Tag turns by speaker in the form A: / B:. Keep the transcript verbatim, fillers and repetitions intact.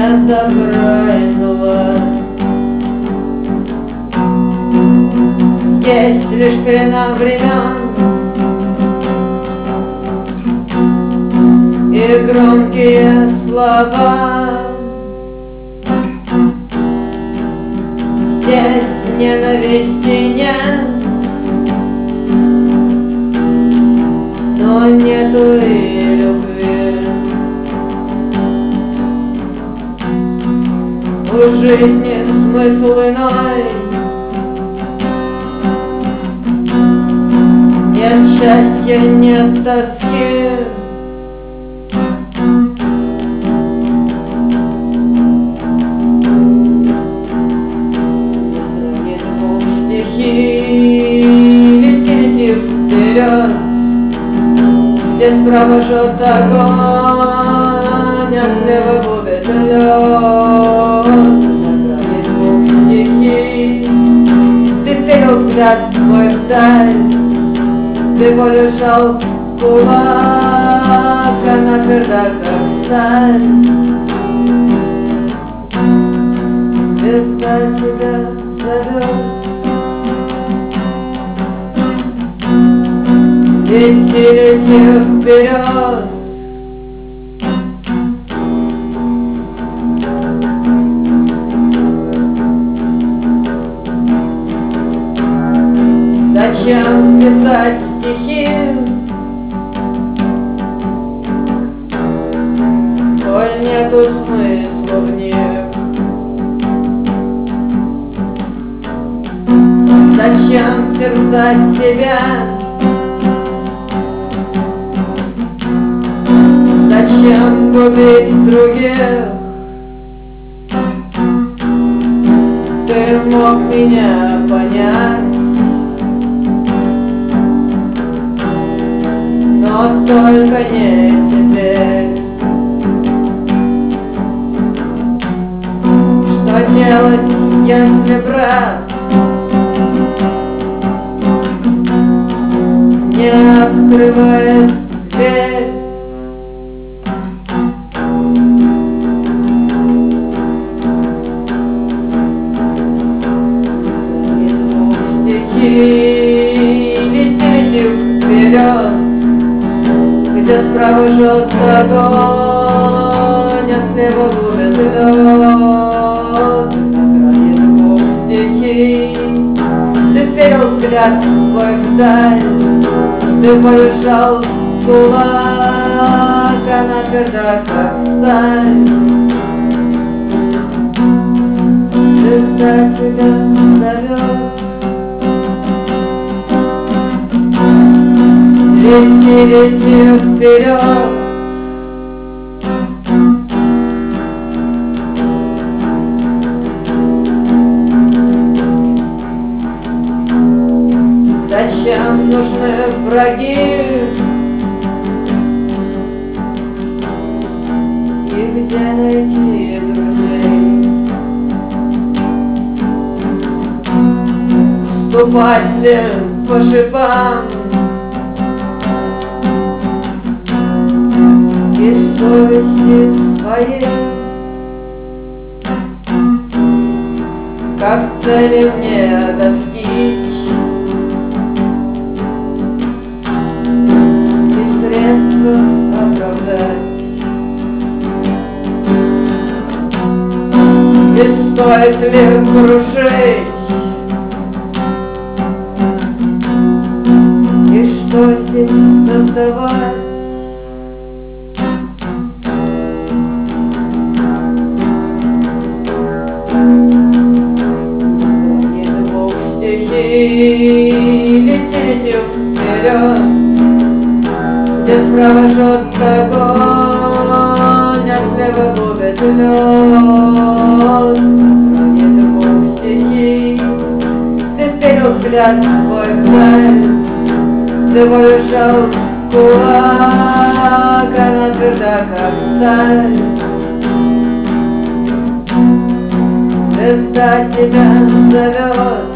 A: нет добра и зла. Есть лишь пелена времен и громкие слова. Здесь ненависти нет, но нету и любви. У жизни смысл иной, нет счастья, нет тоски. Нет двух стихий, лети, лети вперед, где справа жжет огонь, а слева губит лед. На грани двух стихий ты вперил взгляд свой вдаль, ты полежал кулак, она тверда, как сталь. Звезда тебя зовет. Лети, лети вперед. Зачем писать стихи, коль нету смысла в них? Зачем терзать себя? Зачем губить других? Ты мог меня понять, но только не теперь. Что делать, если брат не открывает дверь? Из двух стихий лети, лети вперед, где справа жжет огонь, а слева губит лед. На грани двух стихий ты вперил взгляд свой вдаль, ты полежал кулак, она тверда, как сталь. Звезда тебя зовет. Лети, лети вперед. Зачем нужны враги? И где найти друзей? Ступать ли по шипам и совести своей? Как цели мне достичь и средства оправдать? И стоит ли крушить? И что здесь создавать? Лети, лети вперед, где справа жжет огонь, а слева губит лед. На грани двух стихий ты вперил взгляд свой вдаль, ты полежал кулак, она тверда, как сталь. Звезда тебя зовет.